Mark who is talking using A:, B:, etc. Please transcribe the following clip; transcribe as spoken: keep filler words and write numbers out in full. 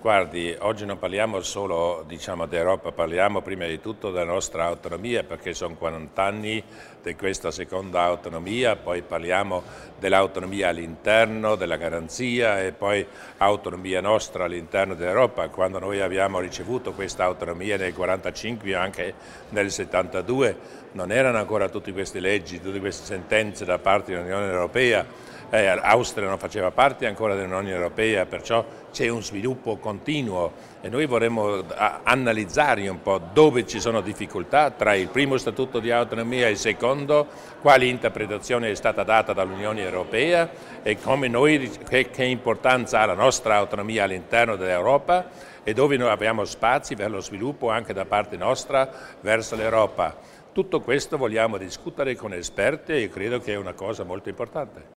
A: Guardi, oggi non parliamo solo, diciamo, d'Europa, parliamo prima di tutto della nostra autonomia, perché sono quaranta anni di questa seconda autonomia, poi parliamo dell'autonomia all'interno, della garanzia e poi autonomia nostra all'interno dell'Europa. Quando noi abbiamo ricevuto questa autonomia nel quarantacinque, anche nel settantadue, non erano ancora tutte queste leggi, tutte queste sentenze da parte dell'Unione Europea. Eh, L'Austria non faceva parte ancora dell'Unione Europea, perciò c'è un sviluppo continuo e noi vorremmo analizzare un po' dove ci sono difficoltà tra il primo statuto di autonomia e il secondo, quale interpretazione è stata data dall'Unione Europea e come noi, che, che importanza ha la nostra autonomia all'interno dell'Europa e dove noi abbiamo spazi per lo sviluppo anche da parte nostra verso l'Europa. Tutto questo vogliamo discutere con esperti e credo che è una cosa molto importante.